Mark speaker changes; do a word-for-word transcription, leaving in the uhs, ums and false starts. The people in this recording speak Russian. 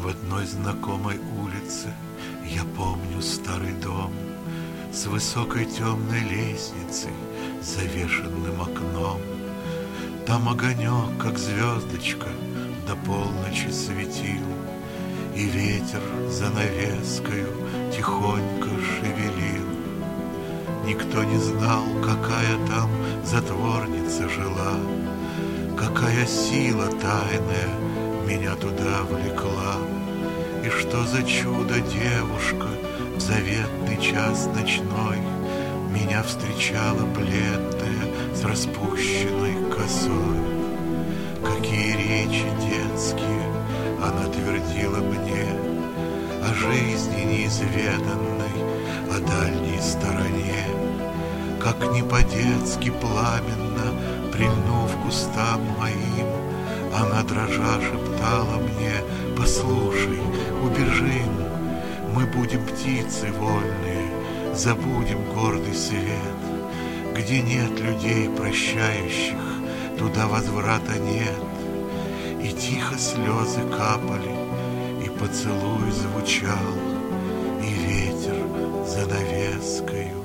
Speaker 1: В одной знакомой улице я помню старый дом с высокой темной лестницей, завешенным окном. Там огонек, как звездочка, до полночи светил, и ветер занавескою тихонько шевелил. Никто не знал, какая там затворница жила, какая сила тайная меня туда влекла, и что за чудо девушка в заветный час ночной меня встречала бледная с распущенной косой. Какие речи детские она твердила мне о жизни неизведанной, о дальней стороне. Как не по-детски пламенно, прильнув к устам моим, она дрожа шептала мне: послушай, убежим, мы будем птицы вольные, забудем гордый свет. Где нет людей прощающих, туда возврата нет. И тихо слезы капали, и поцелуй звучал, и ветер занавескою